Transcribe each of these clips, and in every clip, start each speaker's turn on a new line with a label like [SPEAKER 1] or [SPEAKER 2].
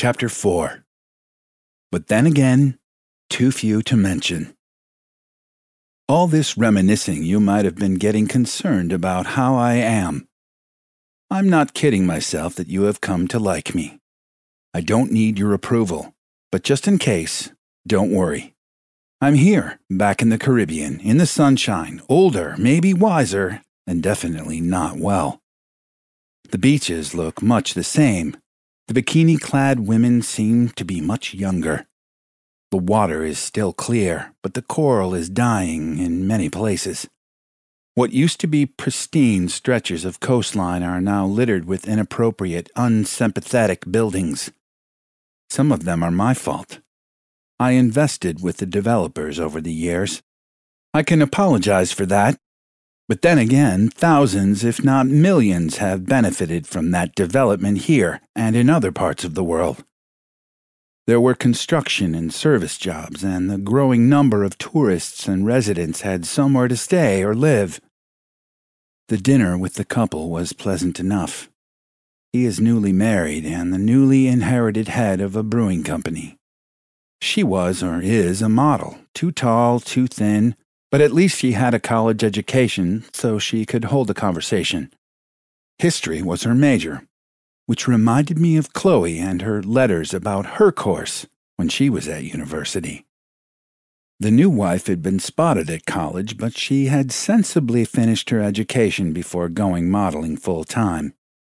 [SPEAKER 1] Chapter 4. But then again, too few to mention. All this reminiscing, you might have been getting concerned about how I am. I'm not kidding myself that you have come to like me. I don't need your approval, but just in case, don't worry. I'm here, back in the Caribbean, in the sunshine, older, maybe wiser, and definitely not well. The beaches look much the same. The bikini-clad women seem to be much younger. The water is still clear, but the coral is dying in many places. What used to be pristine stretches of coastline are now littered with inappropriate, unsympathetic buildings. Some of them are my fault. I invested with the developers over the years. I can apologize for that. But then again, thousands, if not millions, have benefited from that development here and in other parts of the world. There were construction and service jobs, and the growing number of tourists and residents had somewhere to stay or live. The dinner with the couple was pleasant enough. He is newly married and the newly inherited head of a brewing company. She was or is a model, too tall, too thin, but at least she had a college education, so she could hold a conversation. History was her major, which reminded me of Chloe and her letters about her course when she was at university. The new wife had been spotted at college, but she had sensibly finished her education before going modeling full-time.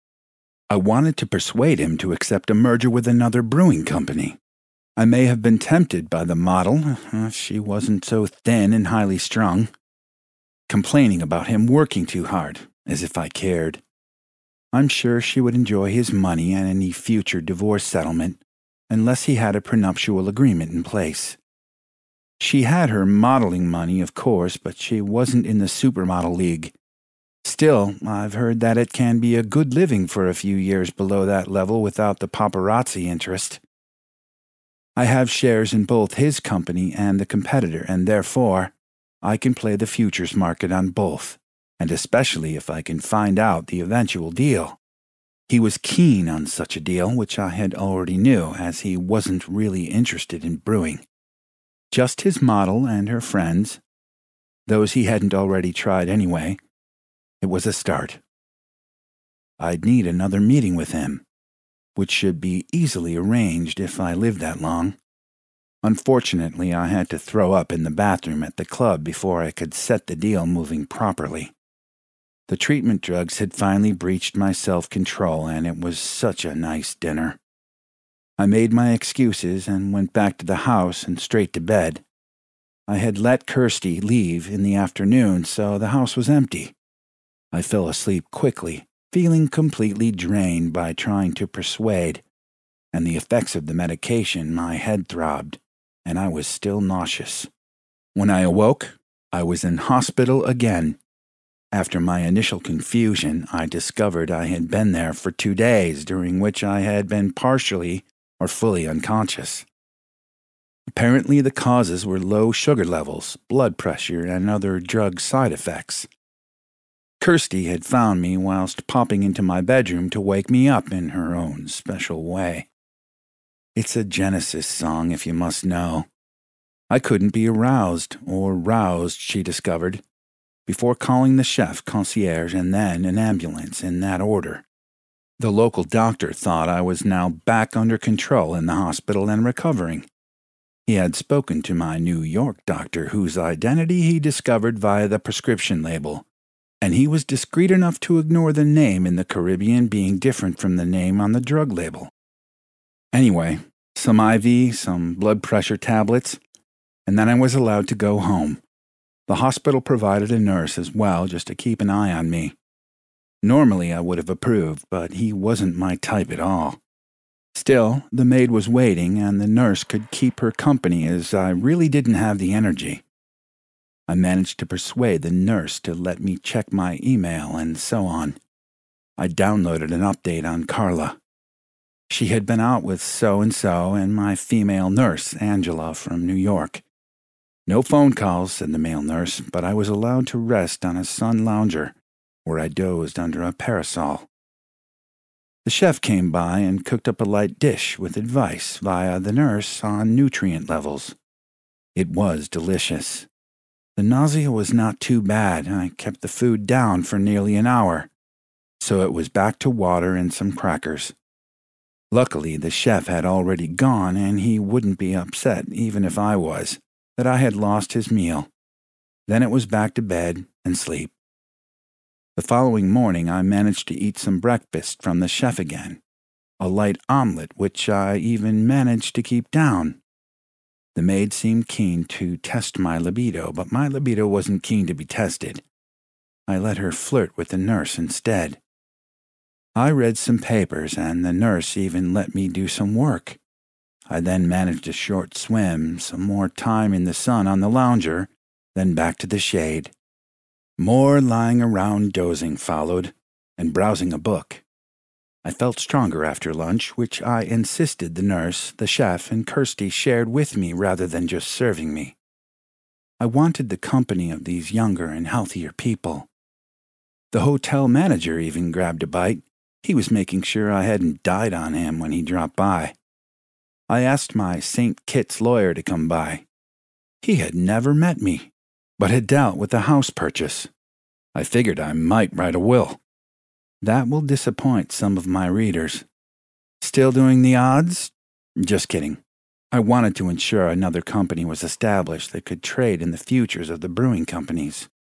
[SPEAKER 1] I wanted to persuade him to accept a merger with another brewing company. I may have been tempted by the model, she wasn't so thin and highly strung, complaining about him working too hard, as if I cared. I'm sure she would enjoy his money and any future divorce settlement, unless he had a prenuptial agreement in place. She had her modeling money, of course, but she wasn't in the supermodel league. Still, I've heard that it can be a good living for a few years below that level without the paparazzi interest. I have shares in both his company and the competitor, and therefore, I can play the futures market on both, and especially if I can find out the eventual deal. He was keen on such a deal, which I had already knew, as he wasn't really interested in brewing. Just his model and her friends, those he hadn't already tried anyway. It was a start. I'd need another meeting with him, which should be easily arranged if I lived that long. Unfortunately, I had to throw up in the bathroom at the club before I could set the deal moving properly. The treatment drugs had finally breached my self-control, and it was such a nice dinner. I made my excuses and went back to the house and straight to bed. I had let Kirsty leave in the afternoon, so the house was empty. I fell asleep quickly, feeling completely drained by trying to persuade, and the effects of the medication. My head throbbed, and I was still nauseous. When I awoke, I was in hospital again. After my initial confusion, I discovered I had been there for 2 days, during which I had been partially or fully unconscious. Apparently the causes were low sugar levels, blood pressure, and other drug side effects. Kirsty had found me whilst popping into my bedroom to wake me up in her own special way. It's a Genesis song, if you must know. I couldn't be aroused or roused, she discovered, before calling the chef, concierge, and then an ambulance in that order. The local doctor thought I was now back under control in the hospital and recovering. He had spoken to my New York doctor, whose identity he discovered via the prescription label, and he was discreet enough to ignore the name in the Caribbean being different from the name on the drug label. Anyway, some IV, some blood pressure tablets, and then I was allowed to go home. The hospital provided a nurse as well, just to keep an eye on me. Normally I would have approved, but he wasn't my type at all. Still, the maid was waiting, and the nurse could keep her company as I really didn't have the energy. I managed to persuade the nurse to let me check my email and so on. I downloaded an update on Carla. She had been out with so-and-so and my female nurse, Angela, from New York. No phone calls, said the male nurse, but I was allowed to rest on a sun lounger, where I dozed under a parasol. The chef came by and cooked up a light dish with advice via the nurse on nutrient levels. It was delicious. The nausea was not too bad. I kept the food down for nearly an hour, so it was back to water and some crackers. Luckily, the chef had already gone, and he wouldn't be upset, even if I was, that I had lost his meal. Then it was back to bed and sleep. The following morning, I managed to eat some breakfast from the chef again, a light omelet which I even managed to keep down. The maid seemed keen to test my libido, but my libido wasn't keen to be tested. I let her flirt with the nurse instead. I read some papers, and the nurse even let me do some work. I then managed a short swim, some more time in the sun on the lounger, then back to the shade. More lying around dozing followed, and browsing a book. I felt stronger after lunch, which I insisted the nurse, the chef, and Kirsty shared with me rather than just serving me. I wanted the company of these younger and healthier people. The hotel manager even grabbed a bite. He was making sure I hadn't died on him when he dropped by. I asked my St. Kitts lawyer to come by. He had never met me, but had dealt with a house purchase. I figured I might write a will. That will disappoint some of my readers. Still doing the odds? Just kidding. I wanted to ensure another company was established that could trade in the futures of the brewing companies.